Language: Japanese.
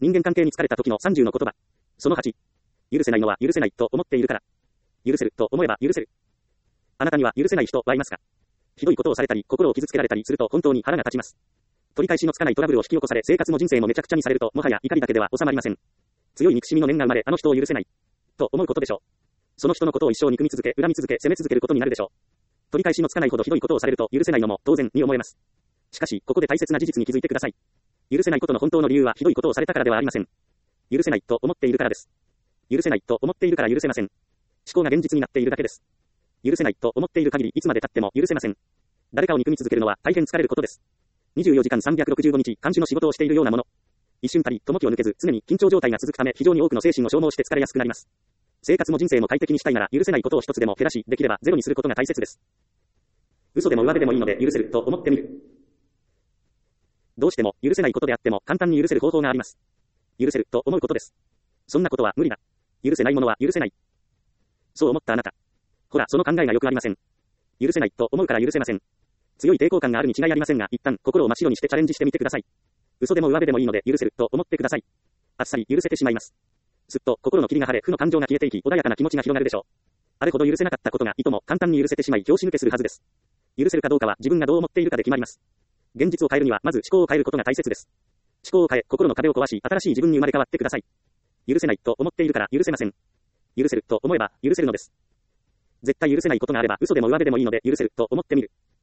人間関係に疲れた時の30の言葉。その8。許せないのは許せないと思っているから。許せると思えば許せる。あなたには許せない人はいますか？ひどいことをされたり、心を傷つけられたりすると本当に腹が立ちます。取り返しのつかないトラブルを引き起こされ、生活も人生もめちゃくちゃにされると、もはや怒りだけでは収まりません。強い憎しみの念が生まれ、あの人を許せない。と思うことでしょう。その人のことを一生憎み続け、恨み続け、責め続けることになるでしょう。取り返しのつかないほどひどいことをされると許せないのも当然に思えます。しかし、ここで大切な事実に気づいてください。許せないことの本当の理由はひどいことをされたからではありません。許せないと思っているからです。許せないと思っているから許せません。思考が現実になっているだけです。許せないと思っている限りいつまで経っても許せません。誰かを憎み続けるのは大変疲れることです。24時間365日、監視の仕事をしているようなもの。一瞬たりとも気を抜けず、常に緊張状態が続くため非常に多くの精神を消耗して疲れやすくなります。生活も人生も快適にしたいなら許せないことを一つでも減らし、できればゼロにすることが大切です。嘘でも上辺でもいいので許せると思ってみる。どうしても許せないことであっても簡単に許せる方法があります。許せると思うことです。そんなことは無理だ。許せないものは許せない。そう思ったあなた。ほら、その考えがよくありません。許せないと思うから許せません。強い抵抗感があるに違いありませんが、一旦心を真っ白にしてチャレンジしてみてください。嘘でも上辺でもいいので許せると思ってください。あっさり許せてしまいます。すっと心の霧が晴れ、負の感情が消えていき、穏やかな気持ちが広がるでしょう。あれほど許せなかったことがいとも簡単に許せてしまい、拍子抜けするはずです。許せるかどうかは自分がどう思っているかで決まります。現実を変えるにはまず思考を変えることが大切です。思考を変え、心の壁を壊し、新しい自分に生まれ変わってください。許せないと思っているから許せません。許せると思えば許せるのです。絶対許せないことがあれば嘘でも上辺でもいいので許せると思ってみる。